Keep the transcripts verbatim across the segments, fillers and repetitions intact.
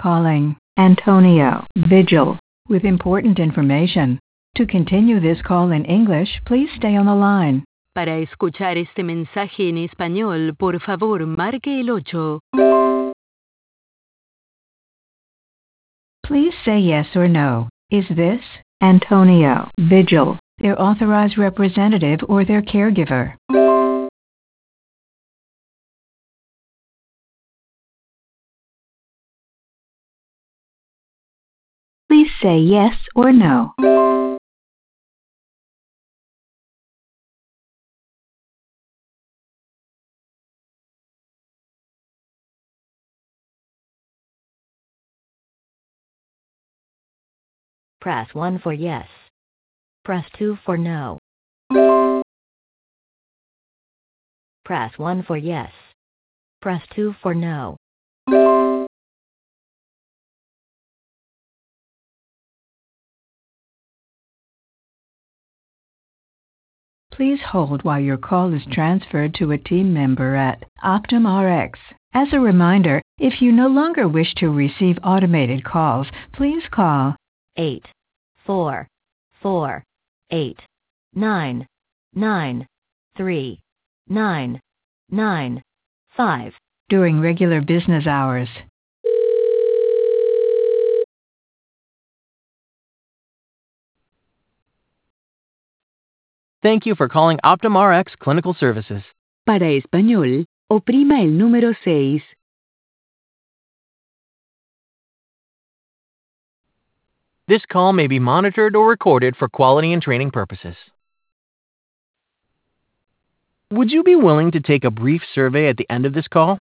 calling Antonio Vigil with important information. To continue this call in English, please stay on the line. Para escuchar este mensaje en español, por favor, marque el ocho. Please say yes or no. Is this Antonio Vigil, their authorized representative, or their caregiver? Please say yes or no. Press one for yes. Press two for no. Press one for yes. Press two for no. Please hold while your call is transferred to a team member at OptumRx. As a reminder, if you no longer wish to receive automated calls, please call eight four four eight nine nine three nine nine five during regular business hours. Thank you for calling OptumRx Clinical Services. Para español, oprima el número seis. This call may be monitored or recorded for quality and training purposes. Would you be willing to take a brief survey at the end of this call?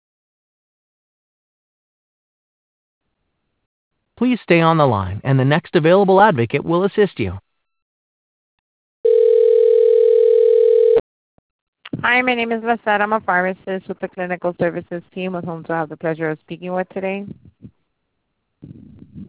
Please stay on the line, and the next available advocate will assist you. Hi, my name is Vasset. I'm a pharmacist with the clinical services team with whom I have the pleasure of speaking with today.